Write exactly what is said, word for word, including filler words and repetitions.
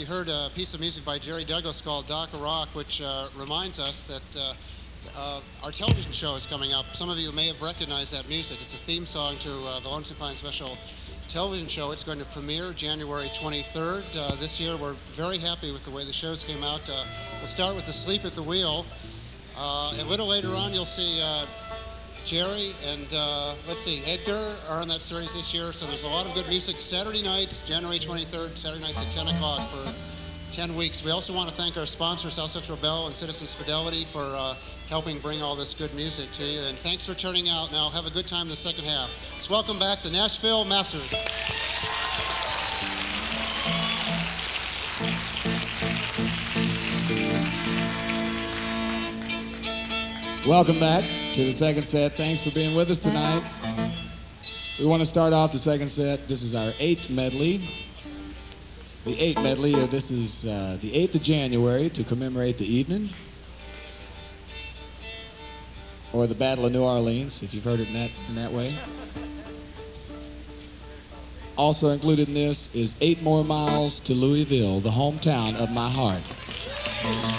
you heard a piece of music by Jerry Douglas called Dock a Rock, which uh, reminds us that uh, uh, our television show is coming up. Some of you may have recognized that music. It's a theme song to uh, the Lonesome Pine Special television show. It's going to premiere January twenty-third. Uh, this year, we're very happy with the way the shows came out. Uh, we'll start with Asleep at the Wheel. Uh, and a little later on, you'll see uh, Jerry and, uh, let's see, Edgar are on that series this year. So there's a lot of good music. Saturday nights, January twenty-third, Saturday nights at ten o'clock for ten weeks. We also want to thank our sponsors, South Central Bell and Citizens Fidelity, for uh, helping bring all this good music to you. And thanks for turning out. Now, have a good time in the second half. Let's welcome back the Nashville Masters. Welcome back to the second set. Thanks for being with us tonight. We want to start off the second set. This is our eighth medley. The eighth medley, uh, this is uh, the eighth of January to commemorate the evening, or the Battle of New Orleans, if you've heard it in that, in that way. Also included in this is Eight More Miles to Louisville, the hometown of my heart.